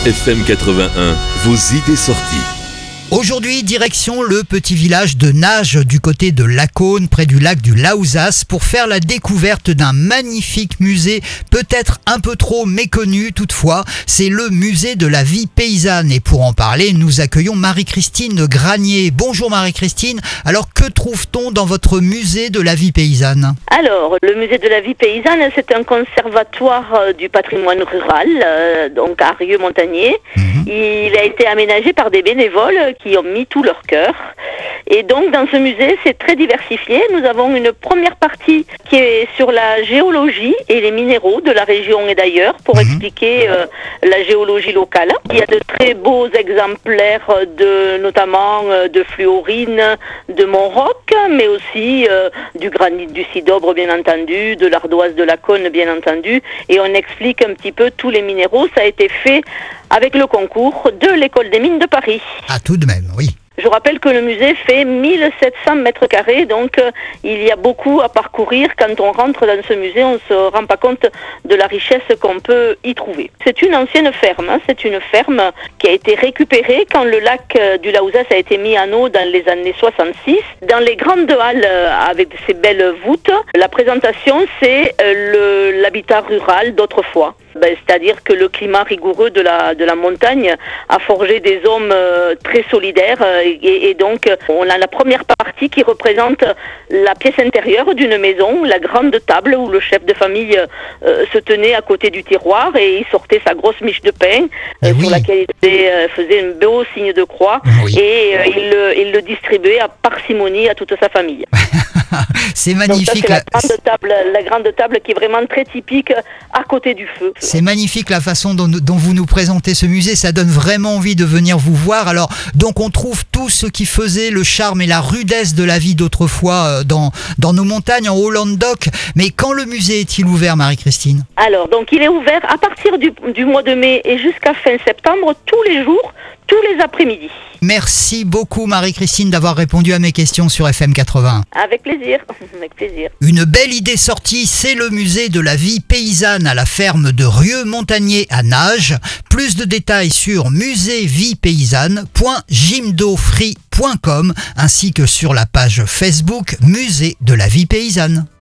FM 81, vos idées sorties. Aujourd'hui, direction le petit village de Nages du côté de Lacaune, près du lac du Laouzas, pour faire la découverte d'un magnifique musée, peut-être un peu trop méconnu toutefois. C'est le musée de la vie paysanne. Et pour en parler, nous accueillons Marie-Christine Granier. Bonjour Marie-Christine. Alors que trouve-t-on dans votre musée de la vie paysanne ? Alors, le musée de la vie paysanne, c'est un conservatoire du patrimoine rural, donc à Rieux-Montagnier. Il a été aménagé par des bénévoles qui ont mis tout leur cœur. Et donc, dans ce musée, c'est très diversifié. Nous avons une première partie qui est sur la géologie et les minéraux de la région et d'ailleurs, pour expliquer la géologie locale. Il y a de très beaux exemplaires notamment de fluorine, de Mont-Roc, mais aussi du granit du Cidobre, bien entendu, de l'ardoise de Lacaune, bien entendu. Et on explique un petit peu tous les minéraux. Ça a été fait avec le concours de l'École des mines de Paris. Ah, tout de même, oui. Je rappelle que le musée fait 1700 mètres carrés, donc il y a beaucoup à parcourir. Quand on rentre dans ce musée, on ne se rend pas compte de la richesse qu'on peut y trouver. C'est une ancienne ferme, c'est une ferme qui a été récupérée quand le lac du Laouzas a été mis en eau dans les années 66. Dans les grandes halles avec ces belles voûtes, la présentation c'est l'habitat rural d'autrefois. C'est-à-dire que le climat rigoureux de la montagne a forgé des hommes très solidaires et donc on a la première partie qui représente la pièce intérieure d'une maison, la grande table où le chef de famille se tenait à côté du tiroir et il sortait sa grosse miche de pain sur laquelle il faisait un beau signe de croix et il le distribuait à parcimonie à toute sa famille. C'est magnifique. Donc ça, c'est la grande table qui est vraiment très typique à côté du feu. C'est magnifique la façon dont vous nous présentez ce musée, ça donne vraiment envie de venir vous voir. Alors, donc on trouve tout ce qui faisait le charme et la rudesse de la vie d'autrefois dans nos montagnes, en Haut-Languedoc. Mais quand le musée est-il ouvert, Marie-Christine ? Alors, donc il est ouvert à partir du mois de mai et jusqu'à fin septembre, tous les jours, tous les après-midi. Merci beaucoup Marie-Christine d'avoir répondu à mes questions sur FM 80. Avec plaisir, avec plaisir. Une belle idée sortie, c'est le musée de la vie paysanne à la ferme de Rieux-Montagnier à Nages. Plus de détails sur muséevipaysanne.jimdofree.com ainsi que sur la page Facebook Musée de la vie paysanne.